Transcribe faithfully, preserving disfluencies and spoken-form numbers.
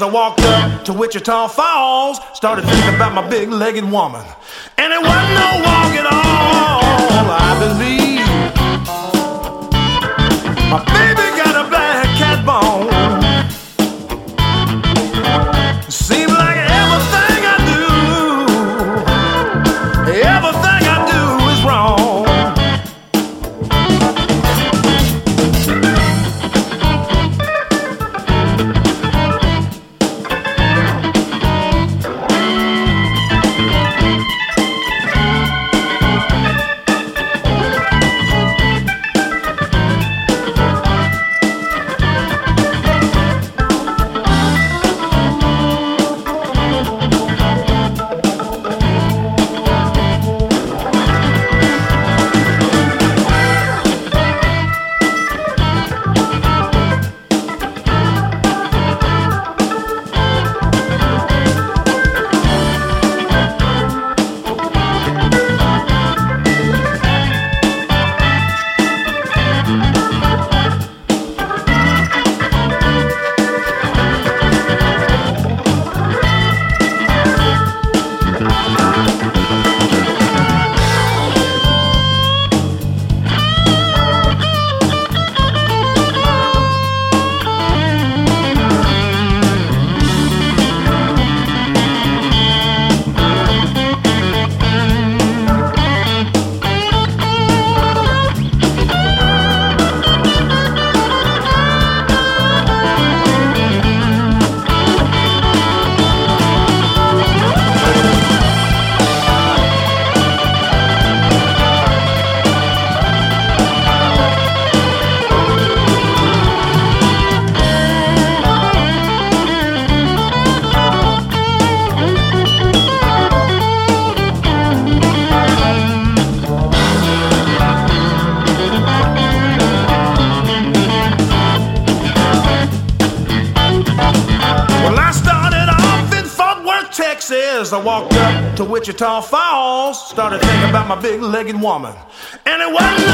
I walked up to Wichita Falls, started thinking about my big-legged woman. And it wasn't no walk at all, I believe. My baby got a black cat bone. Seems like everything I do, everything I do is wrong. I walked up to Wichita Falls, started thinking about my big-legged woman. And it wasn't